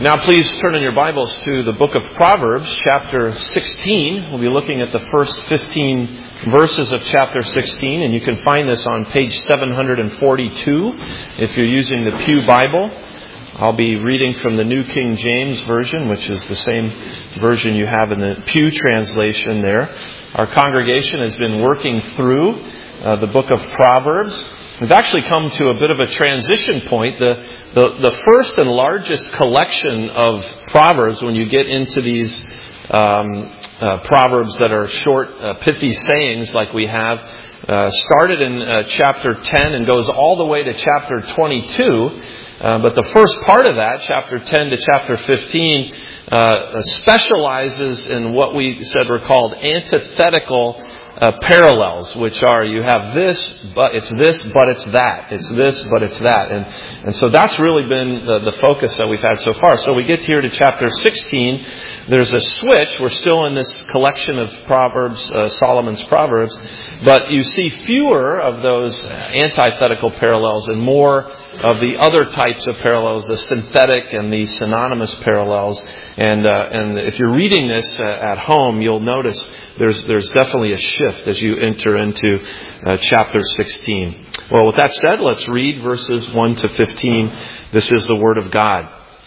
Now please turn in your Bibles to the book of Proverbs, chapter 16. We'll be looking at the first 15 verses of chapter 16, and you can find this on page 742 if you're using the Pew Bible. I'll be reading from the New King James Version, which is the same version you have in the Pew translation there. Our congregation has been working through the book of Proverbs. We've actually come to a bit of a transition point. The first and largest collection of Proverbs, when you get into these Proverbs that are short, pithy sayings like we have, started in chapter 10 and goes all the way to chapter 22. But the first part of that, chapter 10 to chapter 15, specializes in what we said were called antithetical parallels, which are you have this, but it's this, but it's that. It's this, but it's that. And so that's really been the focus that we've had so far. So we get here to chapter 16. There's a switch. We're still in this collection of Proverbs, Solomon's Proverbs, but you see fewer of those antithetical parallels and more of the other types of parallels, the synthetic and the synonymous parallels. And if you're reading this at home, you'll notice there's definitely a shift as you enter into chapter 16. Well, with that said, let's read verses 1 to 15. This is the Word of God.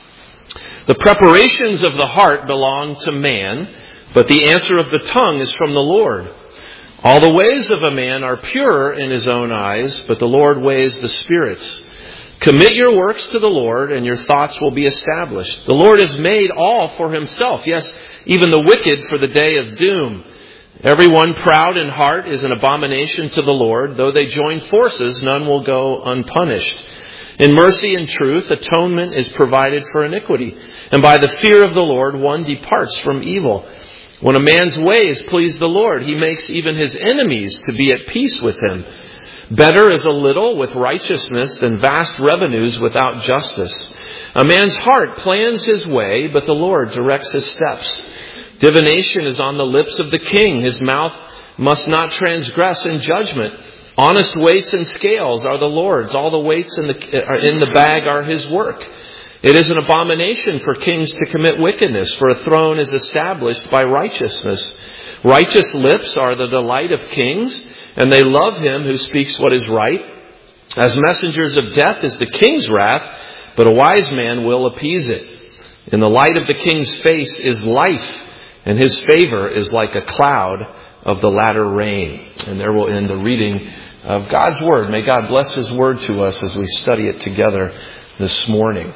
The preparations of the heart belong to man, but the answer of the tongue is from the Lord. All the ways of a man are pure in his own eyes, but the Lord weighs the spirits. Commit your works to the Lord, and your thoughts will be established. The Lord has made all for himself, yes, even the wicked for the day of doom. Everyone proud in heart is an abomination to the Lord. Though they join forces, none will go unpunished. In mercy and truth, atonement is provided for iniquity. And by the fear of the Lord, one departs from evil. When a man's ways please the Lord, he makes even his enemies to be at peace with him. Better is a little with righteousness than vast revenues without justice. A man's heart plans his way, but the Lord directs his steps. Divination is on the lips of the king. His mouth must not transgress in judgment. Honest weights and scales are the Lord's. All the weights in the bag are his work. It is an abomination for kings to commit wickedness, for a throne is established by righteousness. Righteous lips are the delight of kings, and they love him who speaks what is right. As messengers of death is the king's wrath, but a wise man will appease it. In the light of the king's face is life, and his favor is like a cloud of the latter rain. And there will end the reading of God's Word. May God bless His Word to us as we study it together this morning.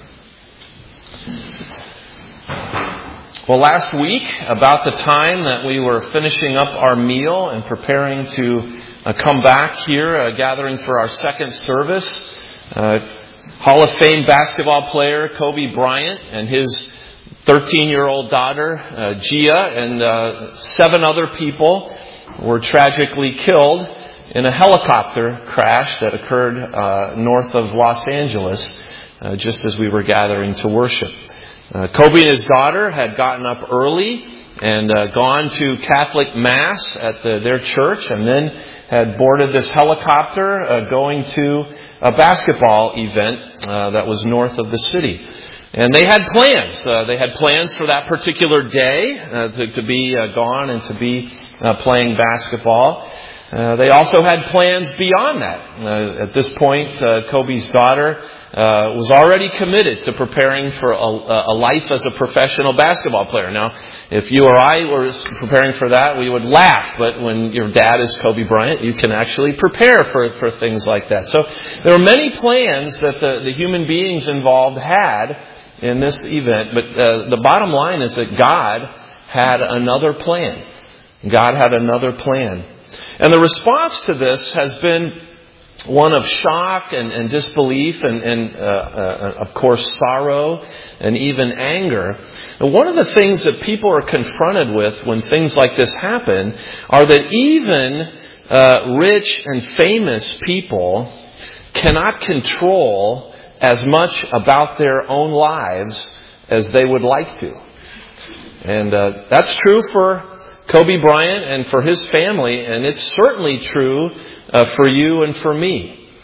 Well, last week, about the time that we were finishing up our meal and preparing to come back here, gathering for our second service, Hall of Fame basketball player Kobe Bryant and his 13-year-old daughter, Gia, and 7 other people were tragically killed in a helicopter crash that occurred north of Los Angeles, just as we were gathering to worship. Kobe and his daughter had gotten up early and gone to Catholic Mass at their church, and then had boarded this helicopter going to a basketball event that was north of the city. And they had plans. They had plans for that particular day to be gone and to be playing basketball. They also had plans beyond that. At this point, Kobe's daughter was already committed to preparing for a life as a professional basketball player. Now, if you or I were preparing for that, we would laugh. But when your dad is Kobe Bryant, you can actually prepare for things like that. So there were many plans that the human beings involved had in this event. But the bottom line is that God had another plan. God had another plan. And the response to this has been one of shock and disbelief and of course, sorrow and even anger. And one of the things that people are confronted with when things like this happen are that even rich and famous people cannot control as much about their own lives as they would like to. And that's true for Kobe Bryant and for his family, and it's certainly true for you and for me.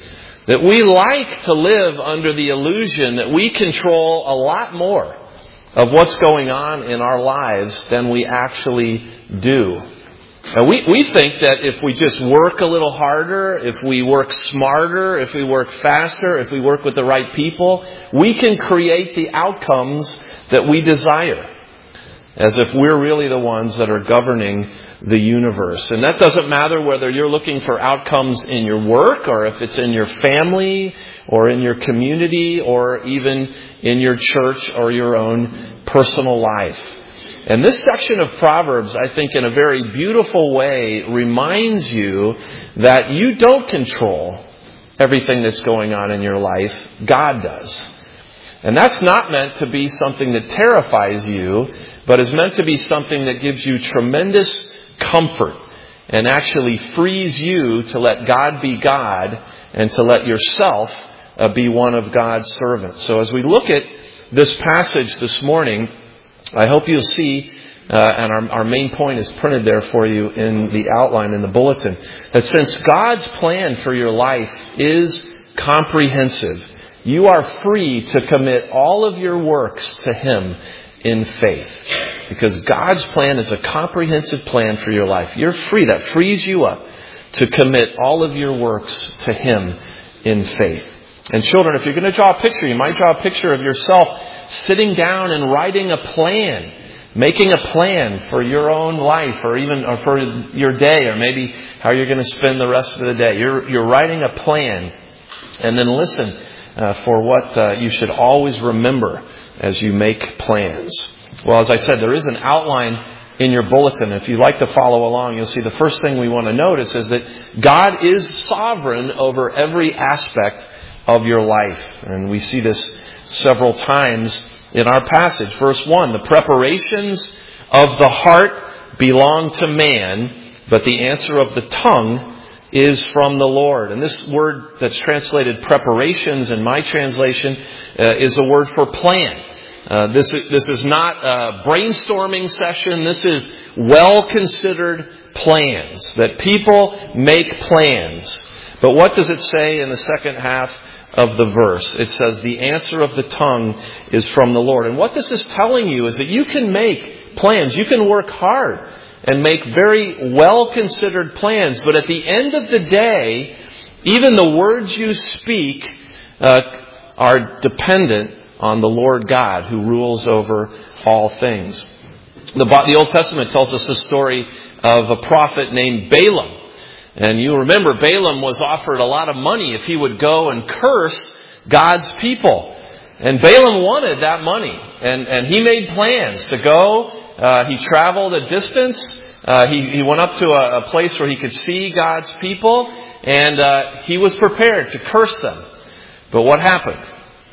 That we like to live under the illusion that we control a lot more of what's going on in our lives than we actually do. And we think that if we just work a little harder, if we work smarter, if we work faster, if we work with the right people, we can create the outcomes that we desire. As if we're really the ones that are governing the universe. And that doesn't matter whether you're looking for outcomes in your work, or if it's in your family, or in your community, or even in your church or your own personal life. And this section of Proverbs, I think, in a very beautiful way, reminds you that you don't control everything that's going on in your life. God does. And that's not meant to be something that terrifies you, but is meant to be something that gives you tremendous comfort and actually frees you to let God be God and to let yourself be one of God's servants. So as we look at this passage this morning, I hope you'll see, and our main point is printed there for you in the outline in the bulletin, that since God's plan for your life is comprehensive, you are free to commit all of your works to Him in faith. Because God's plan is a comprehensive plan for your life. You're free. That frees you up to commit all of your works to Him in faith. And children, if you're going to draw a picture, you might draw a picture of yourself sitting down and writing a plan, making a plan for your own life, or for your day, or maybe how you're going to spend the rest of the day. You're writing a plan, and then listen for what you should always remember as you make plans. Well, as I said, there is an outline in your bulletin. If you'd like to follow along, you'll see the first thing we want to notice is that God is sovereign over every aspect of your life. And we see this several times in our passage. Verse 1, the preparations of the heart belong to man, but the answer of the tongue is from the Lord. And this word that's translated preparations in my translation is a word for plan. This is not a brainstorming session. This is well-considered plans, that people make plans. But what does it say in the second half of the verse? It says, the answer of the tongue is from the Lord. And what this is telling you is that you can make plans. You can work hard and make very well-considered plans. But at the end of the day, even the words you speak are dependent on the Lord God who rules over all things. The Old Testament tells us the story of a prophet named Balaam. And you remember Balaam was offered a lot of money if he would go and curse God's people. And Balaam wanted that money. And he made plans to go. He traveled a distance. He went up to a place where he could see God's people. And he was prepared to curse them. But what happened?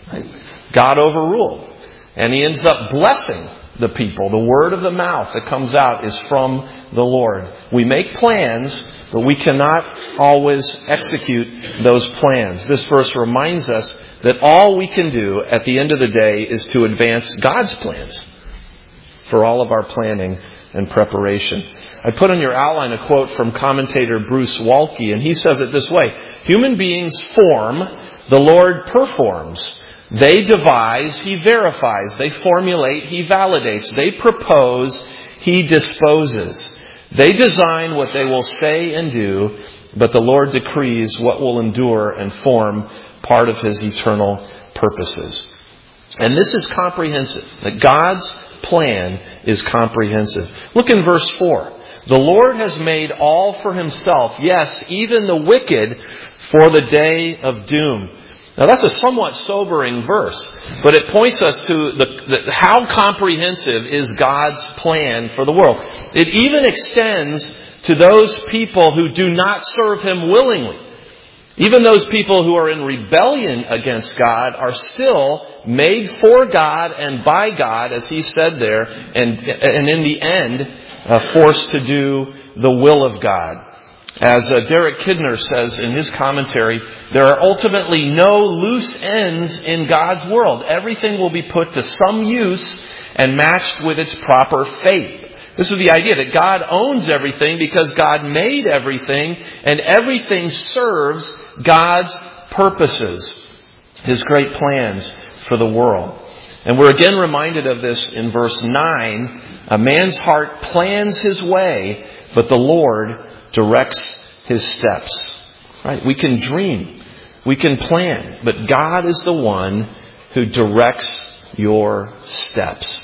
God overruled. And He ends up blessing the people. The word of the mouth that comes out is from the Lord. We make plans, but we cannot always execute those plans. This verse reminds us that all we can do at the end of the day is to advance God's plans for all of our planning and preparation. I put on your outline a quote from commentator Bruce Waltke, and he says it this way: human beings form, the Lord performs. They devise, He verifies. They formulate, He validates. They propose, He disposes. They design what they will say and do, but the Lord decrees what will endure and form part of His eternal purposes. And this is comprehensive, that God's plan is comprehensive. Look in verse 4. The Lord has made all for Himself, yes, even the wicked for the day of doom. Now that's a somewhat sobering verse, but it points us to how comprehensive is God's plan for the world. It even extends to those people who do not serve Him willingly. Even those people who are in rebellion against God are still made for God and by God, as He said there, and in the end, forced to do the will of God. As Derek Kidner says in his commentary, there are ultimately no loose ends in God's world. Everything will be put to some use and matched with its proper fate. This is the idea that God owns everything because God made everything, and everything serves God's purposes, His great plans for the world. And we're again reminded of this in verse 9. A man's heart plans his way, but the Lord directs his steps. Right? We can dream. We can plan. But God is the one who directs your steps.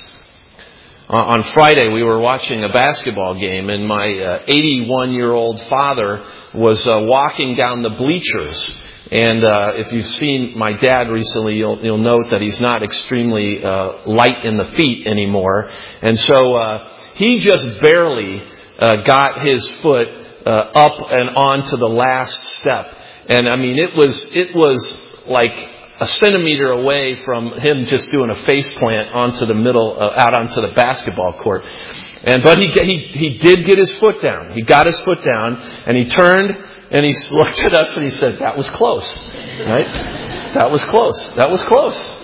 On Friday, we were watching a basketball game, and my 81-year-old father was walking down the bleachers. And if you've seen my dad recently, you'll note that he's not extremely light in the feet anymore. And so he just barely got his foot up and onto the last step. And I mean, it was like a centimeter away from him just doing a face plant onto the middle, out onto the basketball court. But he did get his foot down. He got his foot down, and he turned and he looked at us and he said, "That was close, right? That was close. That was close."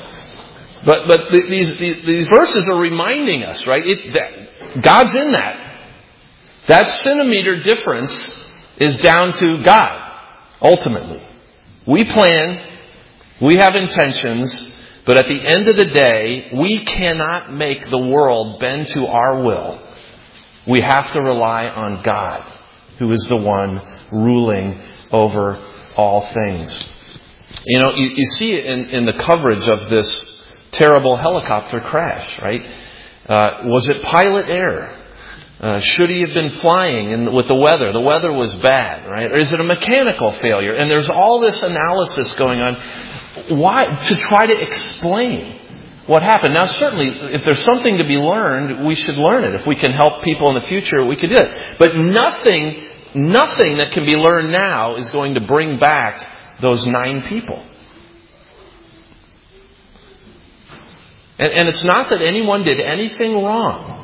But these verses are reminding us, right? God's in that. That centimeter difference is down to God, ultimately. We plan. We have intentions, but at the end of the day, we cannot make the world bend to our will. We have to rely on God, who is the one ruling over all things. You know, you see it in the coverage of this terrible helicopter crash, right? Was it pilot error? Should he have been flying with the weather? The weather was bad, right? Or is it a mechanical failure? And there's all this analysis going on. Why? To try to explain what happened. Now, certainly, if there's something to be learned, we should learn it. If we can help people in the future, we can do it. But nothing that can be learned now is going to bring back those 9 people. And it's not that anyone did anything wrong.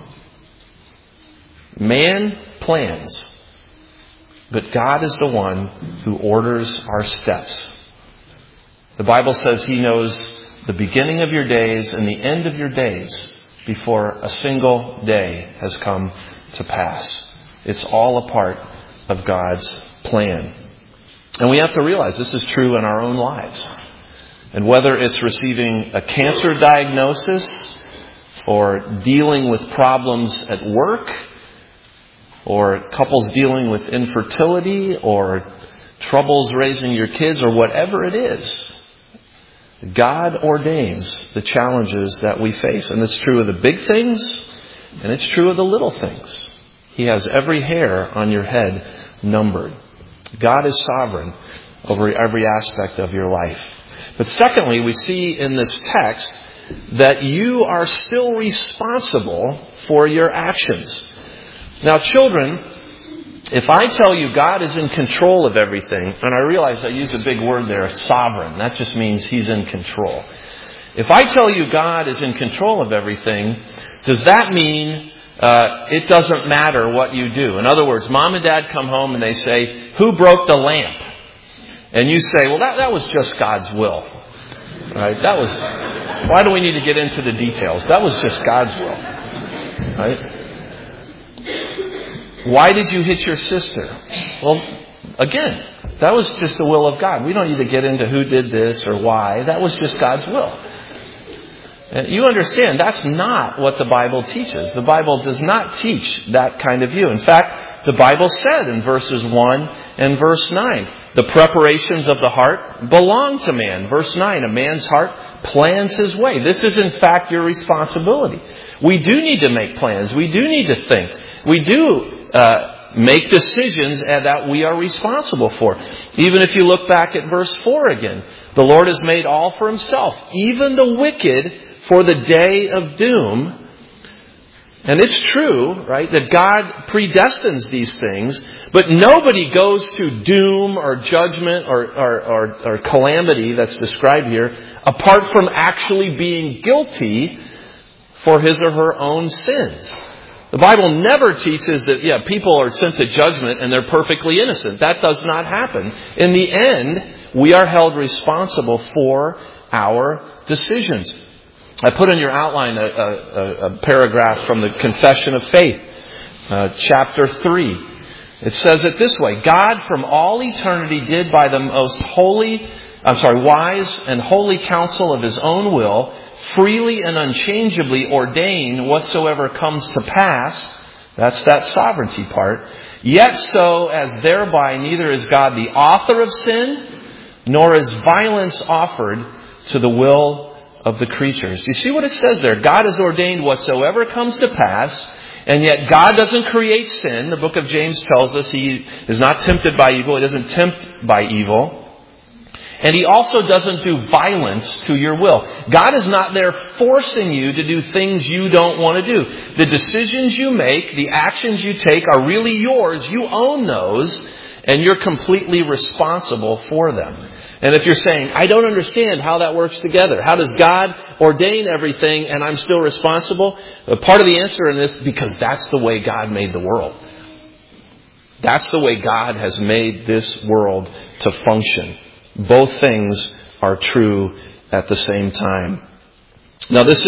Man plans. But God is the one who orders our steps. The Bible says He knows the beginning of your days and the end of your days before a single day has come to pass. It's all a part of God's plan. And we have to realize this is true in our own lives. And whether it's receiving a cancer diagnosis or dealing with problems at work or couples dealing with infertility or troubles raising your kids or whatever it is, God ordains the challenges that we face. And it's true of the big things, and it's true of the little things. He has every hair on your head numbered. God is sovereign over every aspect of your life. But secondly, we see in this text that you are still responsible for your actions. Now, children, if I tell you God is in control of everything, and I realize I use a big word there, sovereign. That just means He's in control. If I tell you God is in control of everything, does that mean it doesn't matter what you do? In other words, Mom and Dad come home and they say, "Who broke the lamp?" And you say, "Well, that was just God's will." Right? Why do we need to get into the details? That was just God's will. Right? Why did you hit your sister? Well, again, that was just the will of God. We don't need to get into who did this or why. That was just God's will. And you understand, that's not what the Bible teaches. The Bible does not teach that kind of view. In fact, the Bible said in verses 1 and verse 9, the preparations of the heart belong to man. Verse 9, a man's heart plans his way. This is in fact your responsibility. We do need to make plans. We do need to think. We do make decisions that we are responsible for. Even if you look back at verse 4 again, the Lord has made all for Himself, even the wicked for the day of doom. And it's true, right, that God predestines these things, but nobody goes to doom or judgment or calamity that's described here apart from actually being guilty for his or her own sins. The Bible never teaches that, people are sent to judgment and they're perfectly innocent. That does not happen. In the end, we are held responsible for our decisions. I put in your outline a paragraph from the Confession of Faith, chapter 3. It says it this way: God from all eternity did by the most holy wise and holy counsel of his own will, freely and unchangeably ordain whatsoever comes to pass. That's that sovereignty part. Yet so as thereby neither is God the author of sin, nor is violence offered to the will of the creatures. Do you see what it says there? God has ordained whatsoever comes to pass, and yet God doesn't create sin. The book of James tells us He is not tempted by evil. He doesn't tempt by evil. And He also doesn't do violence to your will. God is not there forcing you to do things you don't want to do. The decisions you make, the actions you take are really yours. You own those, and you're completely responsible for them. And if you're saying, I don't understand how that works together. How does God ordain everything and I'm still responsible? Part of the answer in this, because that's the way God made the world. That's the way God has made this world to function. Both things are true at the same time. Now this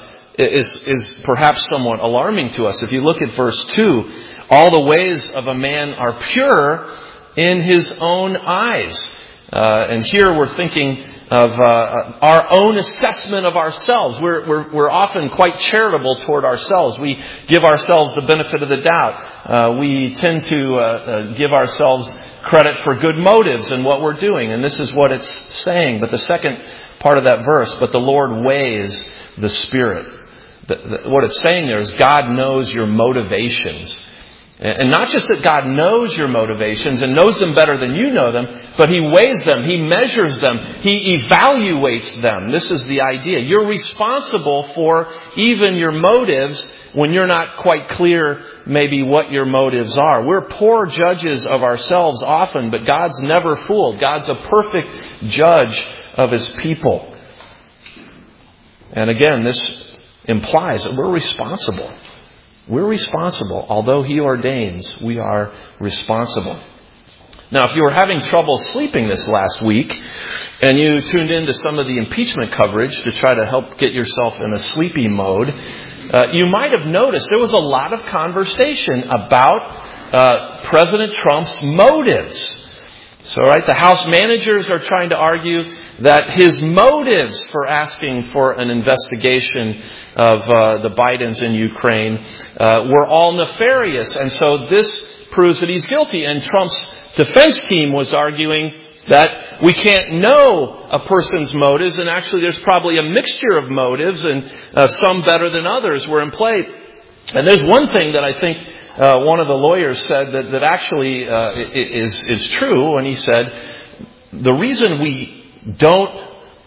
is perhaps somewhat alarming to us. If you look at verse 2, all the ways of a man are pure in his own eyes. And here we're thinking of our own assessment of ourselves. We're often quite charitable toward ourselves. We give ourselves the benefit of the doubt. We tend to give ourselves credit for good motives in what we're doing. And this is what it's saying. But the second part of that verse, but the Lord weighs the Spirit. What it's saying there is God knows your motivations. And not just that God knows your motivations and knows them better than you know them, but He weighs them, He measures them, He evaluates them. This is the idea. You're responsible for even your motives when you're not quite clear maybe what your motives are. We're poor judges of ourselves often, but God's never fooled. God's a perfect judge of His people. And again, this implies that we're responsible. We're responsible. Although He ordains, we are responsible. Now, if you were having trouble sleeping this last week and you tuned into some of the impeachment coverage to try to help get yourself in a sleepy mode, you might have noticed there was a lot of conversation about President Trump's motives. So, the House managers are trying to argue that his motives for asking for an investigation of the Bidens in Ukraine were all nefarious. And so this proves that he's guilty. And Trump's defense team was arguing that we can't know a person's motives. And actually there's probably a mixture of motives, and some better than others were in play. And there's one thing that I think one of the lawyers said that actually is true when he said, the reason we don't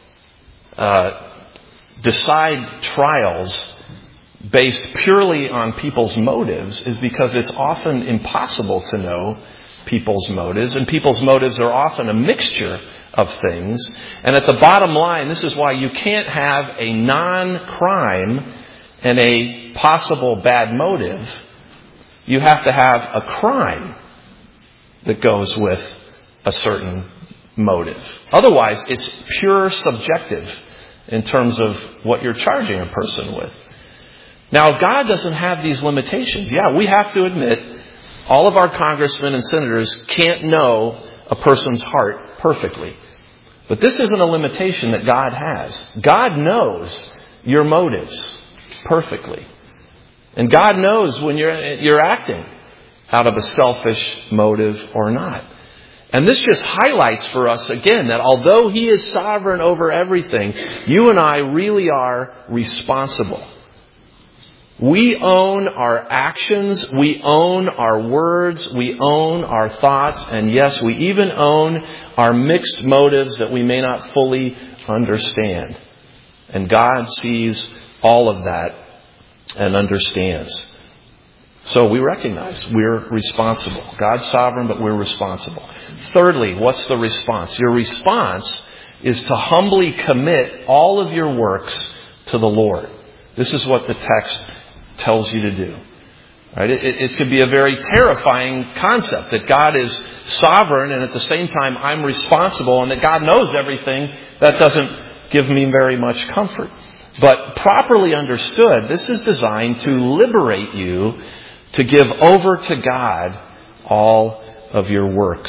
decide trials based purely on people's motives is because it's often impossible to know people's motives, and people's motives are often a mixture of things. And at the bottom line, this is why you can't have a non-crime and a possible bad motive. You have to have a crime that goes with a certain motive. Otherwise, it's pure subjective in terms of what you're charging a person with. Now, God doesn't have these limitations. Yeah, we have to admit all of our congressmen and senators can't know a person's heart perfectly. But this isn't a limitation that God has. God knows your motives perfectly. And God knows when you're acting out of a selfish motive or not. And this just highlights for us again that although He is sovereign over everything, you and I really are responsible. We own our actions, we own our words, we own our thoughts, and yes, we even own our mixed motives that we may not fully understand. And God sees all of that and understands. So we recognize we're responsible. God's sovereign, but we're responsible. Thirdly, what's the response? Your response is to humbly commit all of your works to the Lord. This is what the text tells you to do. Right? It could be a very terrifying concept that God is sovereign and at the same time I'm responsible, and that God knows everything. That doesn't give me very much comfort. But properly understood, this is designed to liberate you to give over to God all of your works.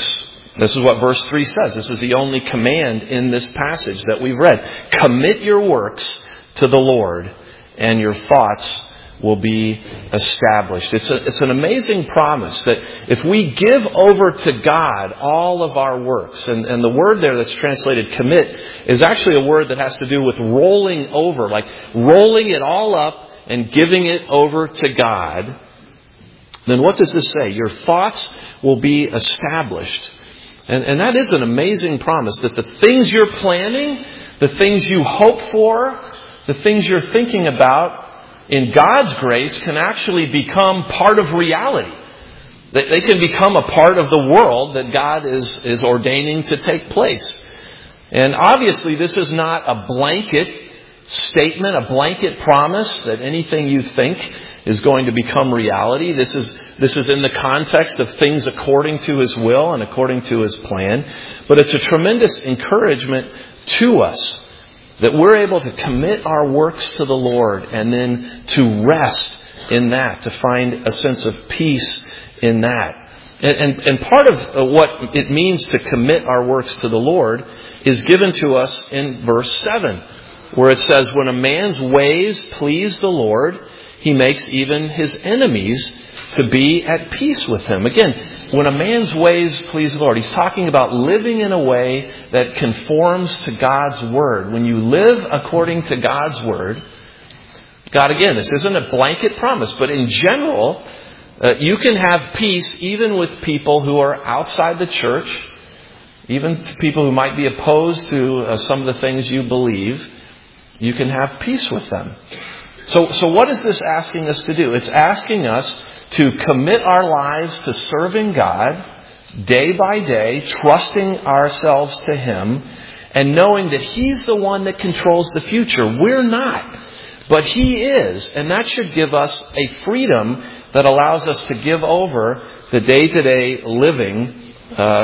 This is what verse 3 says. This is the only command in this passage that we've read. Commit your works to the Lord, and your thoughts will be established. It's an amazing promise that if we give over to God all of our works, and the word there that's translated commit is actually a word that has to do with rolling over, like rolling it all up and giving it over to God, then what does this say? Your thoughts will be established. And that is an amazing promise, that the things you're planning, the things you hope for, the things you're thinking about, in God's grace, can actually become part of reality. They can become a part of the world that God is ordaining to take place. And obviously, this is not a blanket statement, a blanket promise that anything you think is going to become reality. This is in the context of things according to His will and according to His plan. But it's a tremendous encouragement to us that we're able to commit our works to the Lord and then to rest in that, to find a sense of peace in that. And part of what it means to commit our works to the Lord is given to us in verse 7, where it says, when a man's ways please the Lord, He makes even his enemies to be at peace with him. Again, when a man's ways please the Lord, he's talking about living in a way that conforms to God's Word. When you live according to God's Word, God, again, this isn't a blanket promise, but in general, you can have peace even with people who are outside the church, even people who might be opposed to some of the things you believe. You can have peace with them. So what is this asking us to do? It's asking us to commit our lives to serving God day by day, trusting ourselves to Him, and knowing that He's the one that controls the future. We're not, but He is. And that should give us a freedom that allows us to give over the day-to-day living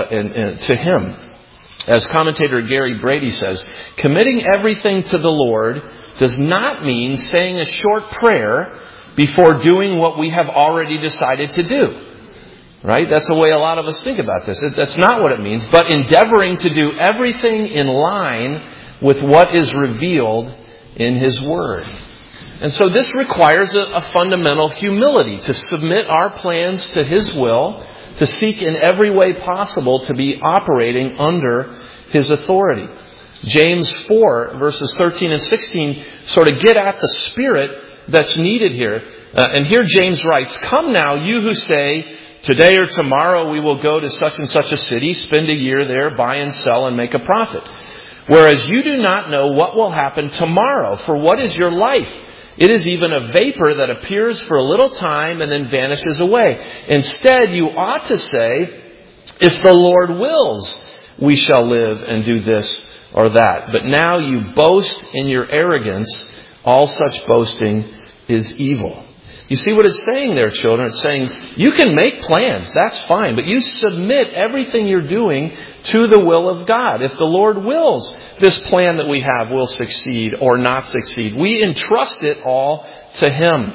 to Him. As commentator Gary Brady says, committing everything to the Lord does not mean saying a short prayer before doing what we have already decided to do. Right? That's the way a lot of us think about this. That's not what it means, but endeavoring to do everything in line with what is revealed in His Word. And so this requires a fundamental humility to submit our plans to His will, to seek in every way possible to be operating under His authority. James 4, verses 13 and 16, sort of get at the spirit that's needed here. And here James writes, come now, you who say, today or tomorrow we will go to such and such a city, spend a year there, buy and sell and make a profit. Whereas you do not know what will happen tomorrow, for what is your life? It is even a vapor that appears for a little time and then vanishes away. Instead, you ought to say, if the Lord wills, we shall live and do this or that. But now you boast in your arrogance. All such boasting is evil. You see what it's saying there, children? It's saying you can make plans. That's fine. But you submit everything you're doing to the will of God. If the Lord wills, this plan that we have will succeed or not succeed. We entrust it all to Him.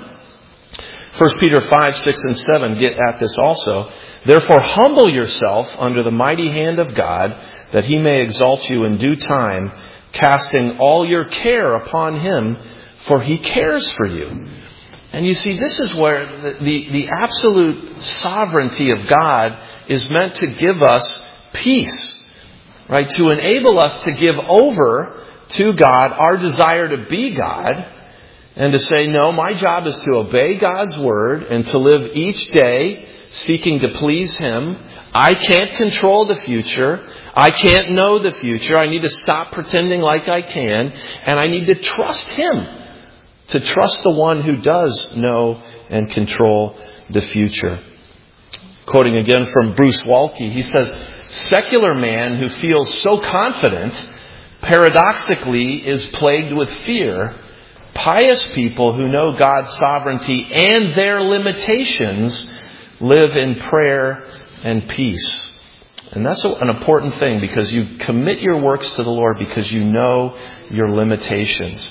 1 Peter 5, 6, and 7 get at this also. Therefore, humble yourself under the mighty hand of God, that He may exalt you in due time, casting all your care upon Him, for He cares for you. And you see, this is where the absolute sovereignty of God is meant to give us peace, right? To enable us to give over to God our desire to be God and to say, no, my job is to obey God's Word and to live each day seeking to please Him. I can't control the future. I can't know the future. I need to stop pretending like I can. And I need to trust Him. To trust the one who does know and control the future. Quoting again from Bruce Waltke, he says, secular man who feels so confident, paradoxically is plagued with fear. Pious people who know God's sovereignty and their limitations live in prayer and peace. And that's an important thing, because you commit your works to the Lord because you know your limitations.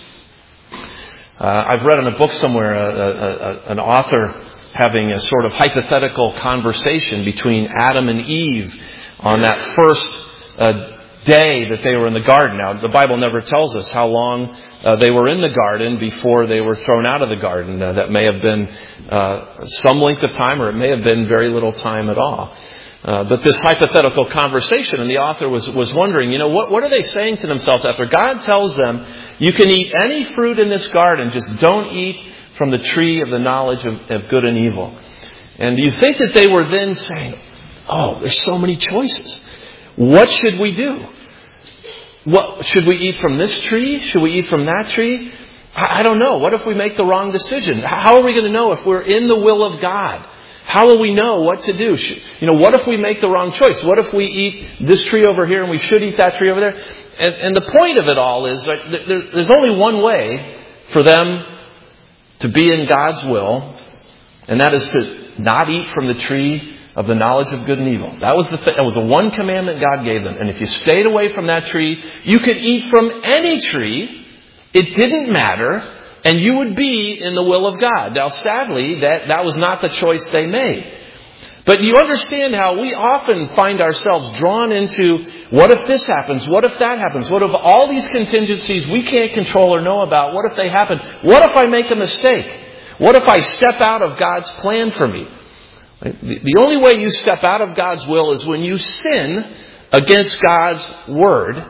I've read in a book somewhere an author having a sort of hypothetical conversation between Adam and Eve on that first day that they were in the garden. Now, the Bible never tells us how long they were in the garden before they were thrown out of the garden. That may have been some length of time, or it may have been very little time at all. But this hypothetical conversation, and the author was wondering, what are they saying to themselves after God tells them, you can eat any fruit in this garden, just don't eat from the tree of the knowledge of good and evil. And do you think that they were then saying, there's so many choices. What should we do? What should we eat from this tree? Should we eat from that tree? I don't know. What if we make the wrong decision? How are we going to know if we're in the will of God? How will we know what to do? What if we make the wrong choice? What if we eat this tree over here and we should eat that tree over there? And the point of it all is that there's only one way for them to be in God's will, and that is to not eat from the tree of the knowledge of good and evil. That was the one commandment God gave them. And if you stayed away from that tree, you could eat from any tree. It didn't matter. And you would be in the will of God. Now, sadly, that was not the choice they made. But you understand how we often find ourselves drawn into, what if this happens? What if that happens? What if all these contingencies we can't control or know about, what if they happen? What if I make a mistake? What if I step out of God's plan for me? The only way you step out of God's will is when you sin against God's word.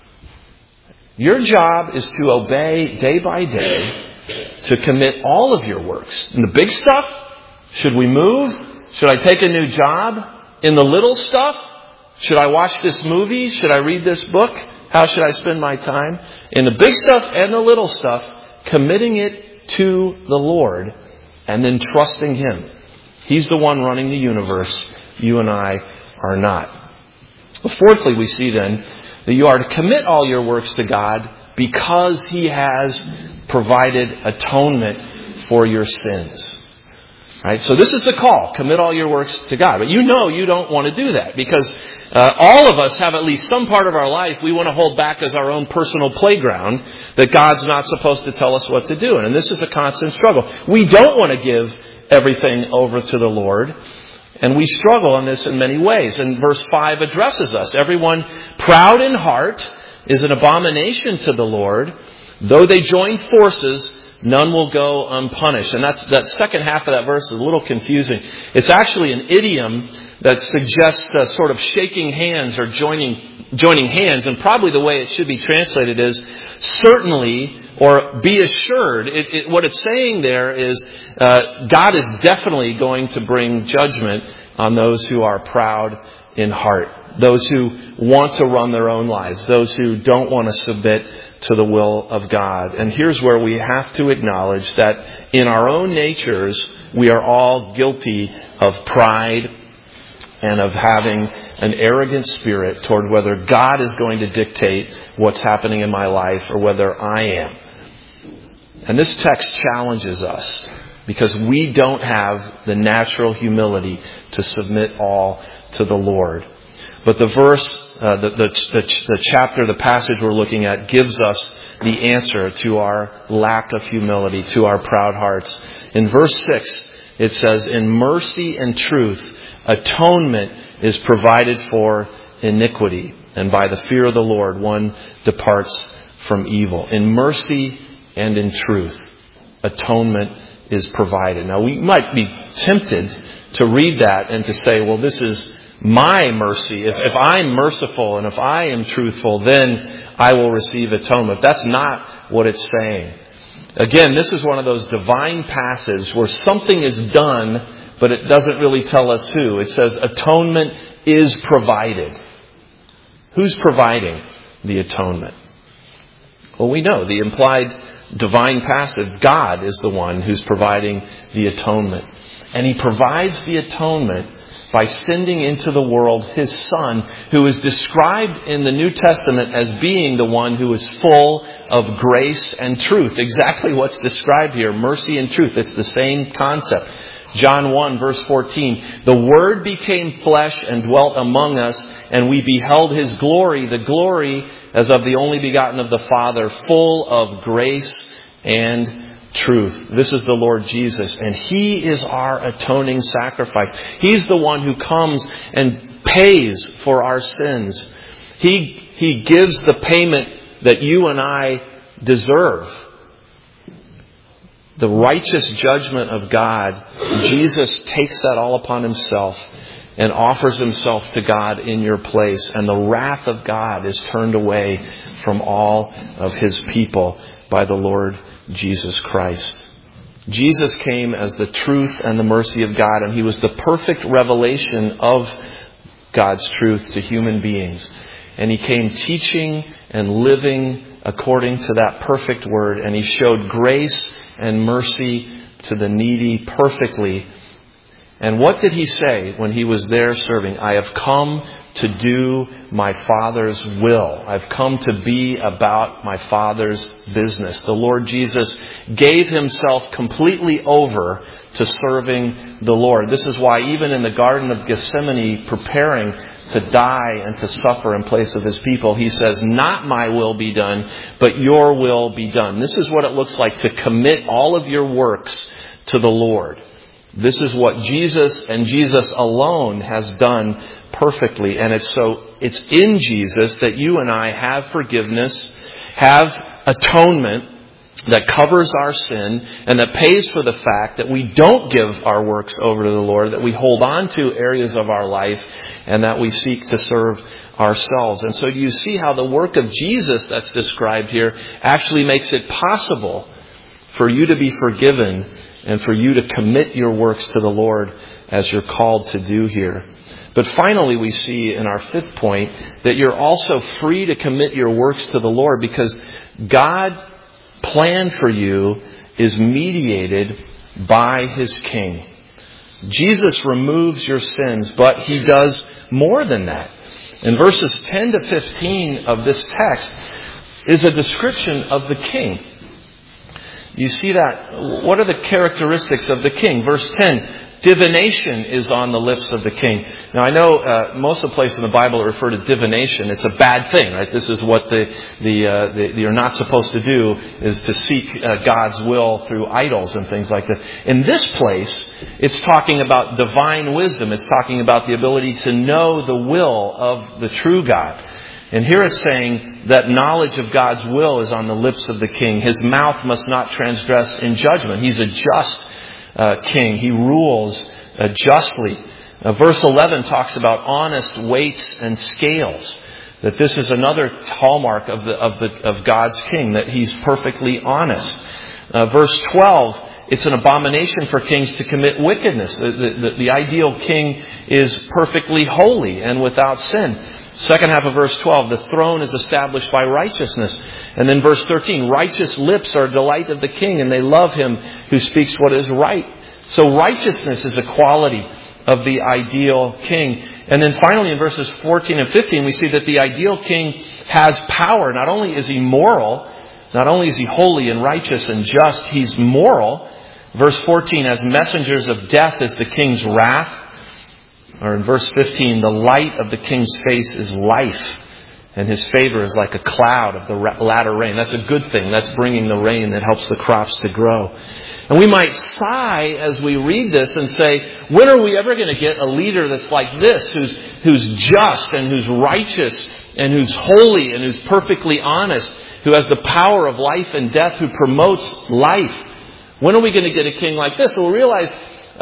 Your job is to obey day by day, to commit all of your works. In the big stuff, should we move? Should I take a new job? In the little stuff, should I watch this movie? Should I read this book? How should I spend my time? In the big stuff and the little stuff, committing it to the Lord and then trusting Him. He's the one running the universe. You and I are not. Fourthly, we see then that you are to commit all your works to God because He has provided atonement for your sins. Right? So this is the call. Commit all your works to God. But you don't want to do that because all of us have at least some part of our life we want to hold back as our own personal playground that God's not supposed to tell us what to do. And this is a constant struggle. We don't want to give everything over to the Lord. And we struggle on this in many ways. And verse 5 addresses us. Everyone proud in heart is an abomination to the Lord. Though they join forces, none will go unpunished. And that second half of that verse is a little confusing. It's actually an idiom that suggests sort of shaking hands or joining hands. And probably the way it should be translated is certainly or be assured. What it's saying there is God is definitely going to bring judgment on those who are proud in heart, those who want to run their own lives, those who don't want to submit to the will of God. And here's where we have to acknowledge that in our own natures, we are all guilty of pride and of having an arrogant spirit toward whether God is going to dictate what's happening in my life or whether I am. And this text challenges us because we don't have the natural humility to submit all to the Lord. But the verse, the chapter, the passage we're looking at gives us the answer to our lack of humility, to our proud hearts. In verse 6, it says, in mercy and truth, atonement is provided for iniquity. And by the fear of the Lord, one departs from evil. In mercy and in truth, atonement is provided. Now, we might be tempted to read that and to say, well, this is my mercy. If I'm merciful and if I am truthful, then I will receive atonement. That's not what it's saying. Again, this is one of those divine passages where something is done, but it doesn't really tell us who. It says atonement is provided. Who's providing the atonement? Well, we know the implied divine passage, God is the one who's providing the atonement. And He provides the atonement by sending into the world His Son, who is described in the New Testament as being the one who is full of grace and truth. Exactly what's described here, mercy and truth. It's the same concept. John 1 verse 14, the Word became flesh and dwelt among us, and we beheld His glory, the glory as of the only begotten of the Father, full of grace and truth. This is the Lord Jesus, and He is our atoning sacrifice. He's the one who comes and pays for our sins. He gives the payment that you and I deserve. The righteous judgment of God, Jesus takes that all upon Himself and offers Himself to God in your place. And the wrath of God is turned away from all of His people by the Lord Jesus Christ. Jesus came as the truth and the mercy of God, and He was the perfect revelation of God's truth to human beings. And He came teaching and living according to that perfect word, and He showed grace and mercy to the needy perfectly. And what did He say when He was there serving? I have come to do my Father's will. I've come to be about my Father's business. The Lord Jesus gave Himself completely over to serving the Lord. This is why even in the Garden of Gethsemane, preparing to die and to suffer in place of His people, He says, not my will be done, but your will be done. This is what it looks like to commit all of your works to the Lord. This is what Jesus and Jesus alone has done perfectly. And it's in Jesus that you and I have forgiveness, have atonement that covers our sin, and that pays for the fact that we don't give our works over to the Lord, that we hold on to areas of our life, and that we seek to serve ourselves. And so you see how the work of Jesus that's described here actually makes it possible for you to be forgiven and for you to commit your works to the Lord as you're called to do here. But finally, we see in our fifth point that you're also free to commit your works to the Lord because God's plan for you is mediated by His King. Jesus removes your sins, but He does more than that. In verses 10 to 15 of this text is a description of the King. You see that? What are the characteristics of the King? Verse 10, divination is on the lips of the King. Now I know most of the places in the Bible that refer to divination, it's a bad thing, right? This is what you're not supposed to do, is to seek God's will through idols and things like that. In this place, it's talking about divine wisdom. It's talking about the ability to know the will of the true God. And here it's saying that knowledge of God's will is on the lips of the King. His mouth must not transgress in judgment. He's a just King. He rules justly. Verse 11 talks about honest weights and scales. That this is another hallmark of God's King, that He's perfectly honest. Verse 12, it's an abomination for kings to commit wickedness. The ideal king is perfectly holy and without sin. Second half of verse 12, the throne is established by righteousness. And then verse 13, righteous lips are a delight of the king, and they love him who speaks what is right. So righteousness is a quality of the ideal king. And then finally in verses 14 and 15, we see that the ideal king has power. Not only is he moral, not only is he holy and righteous and just, he's moral. Verse 14, as messengers of death is the king's wrath. Or in verse 15, the light of the king's face is life, and his favor is like a cloud of the latter rain. That's a good thing. That's bringing the rain that helps the crops to grow. And we might sigh as we read this and say, when are we ever going to get a leader that's like this, who's just and who's righteous and who's holy and who's perfectly honest, who has the power of life and death, who promotes life? When are we going to get a king like this? So we'll realize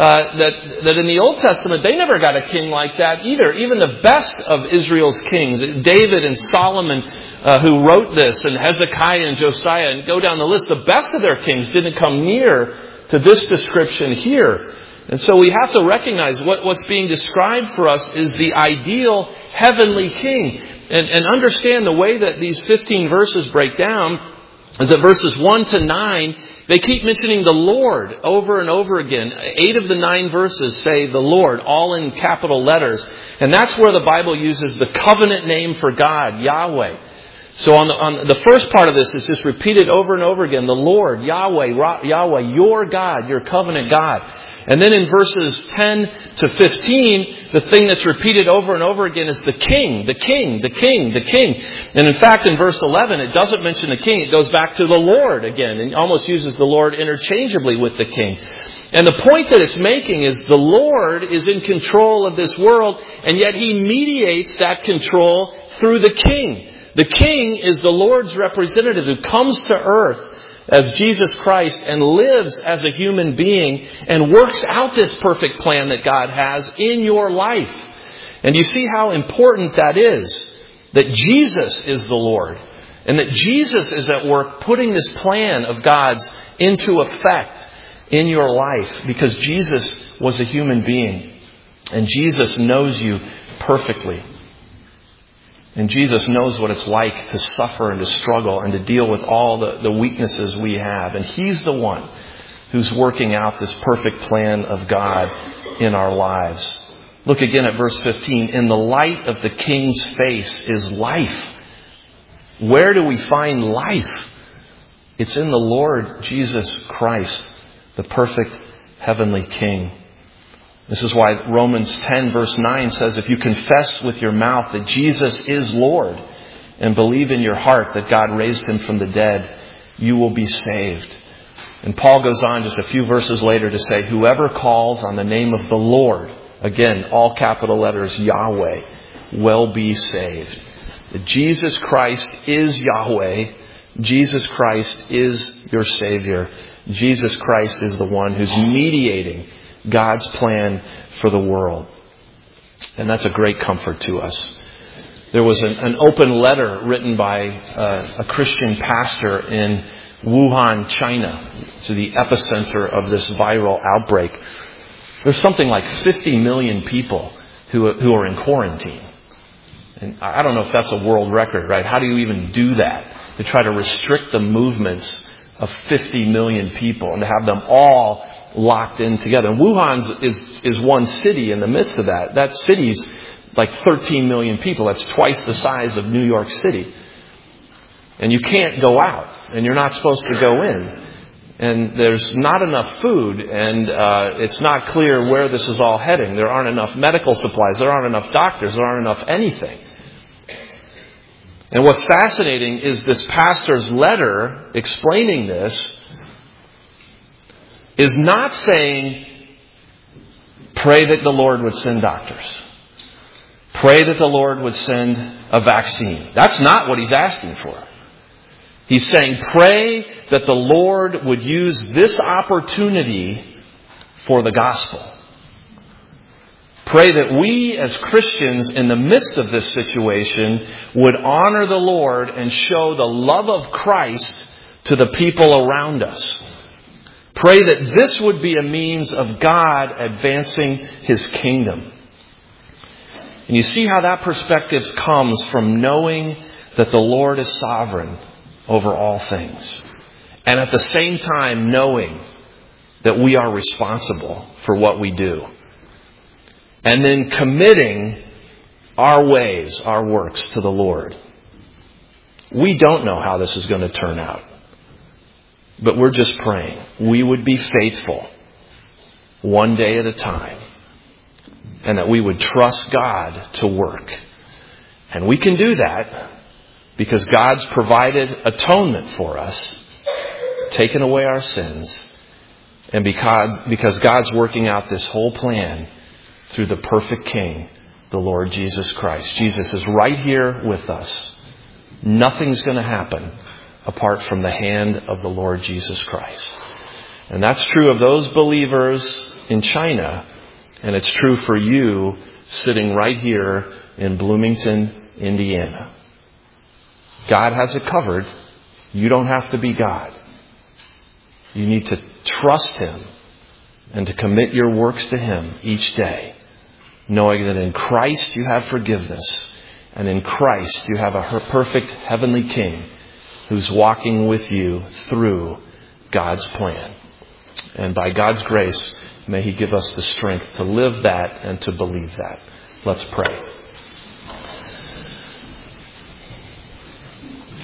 that in the Old Testament, they never got a king like that either. Even the best of Israel's kings, David and Solomon, who wrote this, and Hezekiah and Josiah, and go down the list, the best of their kings didn't come near to this description here. And so we have to recognize what's being described for us is the ideal heavenly king. And understand the way that these 15 verses break down is that verses 1 to 9, they keep mentioning the Lord over and over again. 8 of the 9 verses say the Lord, all in capital letters. And that's where the Bible uses the covenant name for God, Yahweh. So on the first part of this is just repeated over and over again. The Lord, Yahweh, your God, your covenant God. And then in verses 10 to 15, the thing that's repeated over and over again is the King, the King, the King, the King. And in fact, in verse 11, it doesn't mention the King. It goes back to the Lord again and almost uses the Lord interchangeably with the King. And the point that it's making is the Lord is in control of this world, and yet He mediates that control through the King. The King is the Lord's representative who comes to earth as Jesus Christ and lives as a human being and works out this perfect plan that God has in your life. And you see how important that is, that Jesus is the Lord and that Jesus is at work putting this plan of God's into effect in your life, because Jesus was a human being and Jesus knows you perfectly. And Jesus knows what it's like to suffer and to struggle and to deal with all the weaknesses we have. And He's the one who's working out this perfect plan of God in our lives. Look again at verse 15. In the light of the King's face is life. Where do we find life? It's in the Lord Jesus Christ, the perfect heavenly King. This is why Romans 10 verse 9 says, if you confess with your mouth that Jesus is Lord and believe in your heart that God raised Him from the dead, you will be saved. And Paul goes on just a few verses later to say, whoever calls on the name of the Lord, again, all capital letters, Yahweh, will be saved. Jesus Christ is Yahweh. Jesus Christ is your Savior. Jesus Christ is the one who's mediating God's plan for the world. And that's a great comfort to us. There was an open letter written by a Christian pastor in Wuhan, China, to the epicenter of this viral outbreak. There's something like 50 million people who are in quarantine. And I don't know if that's a world record, right? How do you even do that? To try to restrict the movements of 50 million people and to have them all locked in together. And Wuhan is one city in the midst of that. That city's like 13 million people. That's twice the size of New York City. And you can't go out. And you're not supposed to go in. And there's not enough food. And it's not clear where this is all heading. There aren't enough medical supplies. There aren't enough doctors. There aren't enough anything. And what's fascinating is this pastor's letter explaining this is not saying, pray that the Lord would send doctors. Pray that the Lord would send a vaccine. That's not what he's asking for. He's saying, pray that the Lord would use this opportunity for the gospel. Pray that we as Christians in the midst of this situation would honor the Lord and show the love of Christ to the people around us. Pray that this would be a means of God advancing His kingdom. And you see how that perspective comes from knowing that the Lord is sovereign over all things. And at the same time knowing that we are responsible for what we do. And then committing our ways, our works to the Lord. We don't know how this is going to turn out. But we're just praying we would be faithful one day at a time. And that we would trust God to work. And we can do that because God's provided atonement for us, taken away our sins, and because God's working out this whole plan through the perfect King, the Lord Jesus Christ. Jesus is right here with us. Nothing's going to happen apart from the hand of the Lord Jesus Christ. And that's true of those believers in China, and it's true for you sitting right here in Bloomington, Indiana. God has it covered. You don't have to be God. You need to trust Him and to commit your works to Him each day, knowing that in Christ you have forgiveness, and in Christ you have a perfect heavenly King who's walking with you through God's plan. And by God's grace, may He give us the strength to live that and to believe that. Let's pray.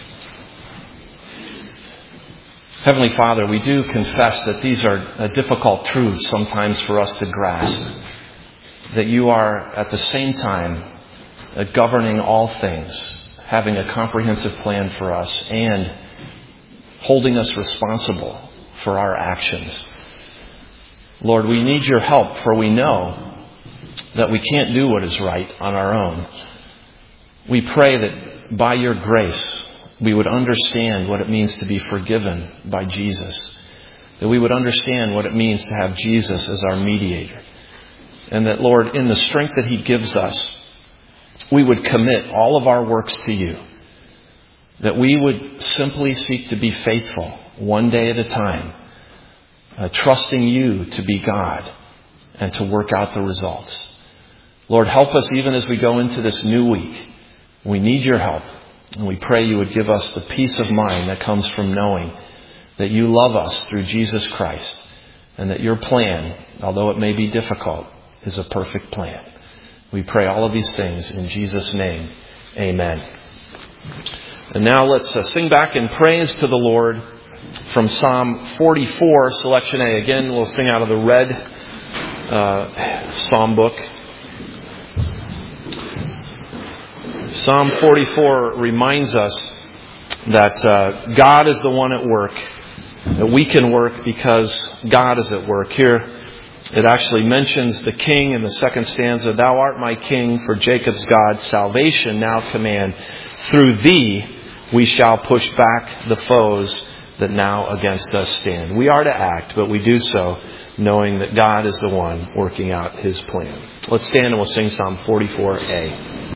Heavenly Father, we do confess that these are difficult truths sometimes for us to grasp. That you are at the same time governing all things, having a comprehensive plan for us, and holding us responsible for our actions. Lord, we need your help, for we know that we can't do what is right on our own. We pray that by your grace, we would understand what it means to be forgiven by Jesus. That we would understand what it means to have Jesus as our mediator. And that, Lord, in the strength that he gives us, we would commit all of our works to you. That we would simply seek to be faithful one day at a time, trusting you to be God and to work out the results. Lord, help us even as we go into this new week. We need your help. And we pray you would give us the peace of mind that comes from knowing that you love us through Jesus Christ and that your plan, although it may be difficult, is a perfect plan. We pray all of these things in Jesus' name. Amen. And now let's sing back in praise to the Lord from Psalm 44, Selection A. Again, we'll sing out of the red Psalm book. Psalm 44 reminds us that God is the one at work, that we can work because God is at work. Here it actually mentions the king in the second stanza. Thou art my king, for Jacob's God, salvation now command. Through thee we shall push back the foes that now against us stand. We are to act, but we do so knowing that God is the one working out his plan. Let's stand and we'll sing Psalm 44A.